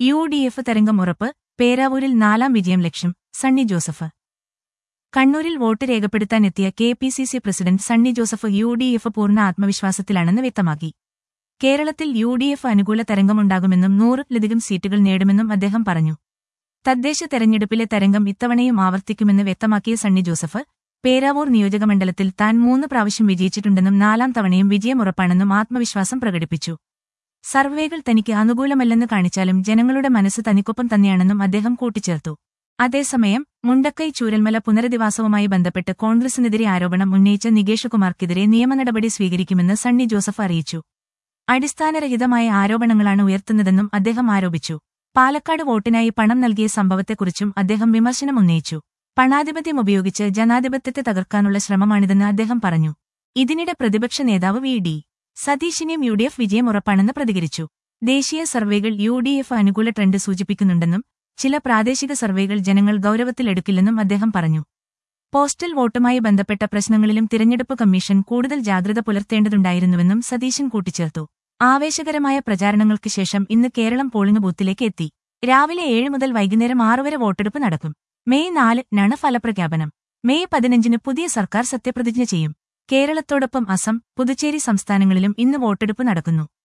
UDF തരംഗം ഉറപ്പ്, പേരാവൂരിൽ 4ാം വിജയം ലക്ഷ്യം, സണ്ണി ജോസഫ്. കണ്ണൂരിൽ വോട്ട് രേഖപ്പെടുത്താനെത്തിയ KPCC president Sunny Joseph UDF പൂർണ്ണ ആത്മവിശ്വാസത്തിലാണെന്ന് വ്യക്തമാക്കി. കേരളത്തിൽ UDF അനുകൂല തരംഗമുണ്ടാകുമെന്നും 100-ലധികം സീറ്റുകൾ നേടുമെന്നും അദ്ദേഹം പറഞ്ഞു. തദ്ദേശ തെരഞ്ഞെടുപ്പിലെ തരംഗം ഇത്തവണയും ആവർത്തിക്കുമെന്ന് വ്യക്തമാക്കിയ സണ്ണി ജോസഫ്, പേരാവൂർ നിയോജകമണ്ഡലത്തിൽ താൻ 3 പ്രാവശ്യം വിജയിച്ചിട്ടുണ്ടെന്നും 4ാം തവണയും വിജയമുറപ്പാണെന്നും ആത്മവിശ്വാസം പ്രകടിപ്പിച്ചു. സർവേകൾ തനിക്ക് അനുകൂലമല്ലെന്ന് കാണിച്ചാലും ജനങ്ങളുടെ മനസ്സ് തനിക്കൊപ്പം തന്നെയാണെന്നും അദ്ദേഹം കൂട്ടിച്ചേർത്തു. അതേസമയം മുണ്ടക്കൈ ചൂരൽമല പുനരധിവാസവുമായി ബന്ധപ്പെട്ട് കോൺഗ്രസിനെതിരെ ആരോപണം ഉന്നയിച്ച നികേഷ് കുമാർക്കെതിരെ നിയമനടപടി സ്വീകരിക്കുമെന്ന് സണ്ണി ജോസഫ് അറിയിച്ചു. അടിസ്ഥാനരഹിതമായ ആരോപണങ്ങളാണ് ഉയർത്തുന്നതെന്നും അദ്ദേഹം ആരോപിച്ചു. പാലക്കാട് വോട്ടിനായി പണം നൽകിയ സംഭവത്തെക്കുറിച്ചും അദ്ദേഹം വിമർശനം ഉന്നയിച്ചു. പണാധിപത്യം ഉപയോഗിച്ച് ജനാധിപത്യത്തെ തകർക്കാനുള്ള ശ്രമമാണിതെന്ന് അദ്ദേഹം പറഞ്ഞു. ഇതിനിടെ പ്രതിപക്ഷ നേതാവ് VD സതീശിനെയും UDF വിജയം ഉറപ്പാണെന്ന് പ്രതികരിച്ചു. ദേശീയ സർവേകൾ UDF അനുകൂല ട്രെൻഡ് സൂചിപ്പിക്കുന്നുണ്ടെന്നും ചില പ്രാദേശിക സർവേകൾ ജനങ്ങൾ ഗൌരവത്തിലെടുക്കില്ലെന്നും അദ്ദേഹം പറഞ്ഞു. പോസ്റ്റൽ വോട്ടുമായി ബന്ധപ്പെട്ട പ്രശ്നങ്ങളിലും തിരഞ്ഞെടുപ്പ് കമ്മീഷൻ കൂടുതൽ ജാഗ്രത പുലർത്തേണ്ടതുണ്ടായിരുന്നുവെന്നും സതീശൻ കൂട്ടിച്ചേർത്തു. ആവേശകരമായ പ്രചാരണങ്ങൾക്ക് ശേഷം ഇന്ന് കേരളം പോളിംഗ് ബൂത്തിലേക്ക് എത്തി. രാവിലെ 7 മുതൽ വൈകുന്നേരം 6 വരെ വോട്ടെടുപ്പ് നടക്കും. മെയ് 4-നാണ് ഫലപ്രഖ്യാപനം. മെയ് 15-ന് പുതിയ സർക്കാർ സത്യപ്രതിജ്ഞ ചെയ്യും. കേരളത്തോടൊപ്പം അസം, പുതുച്ചേരി സംസ്ഥാനങ്ങളിലും ഇന്ന് വോട്ടെടുപ്പ് നടക്കുന്നു.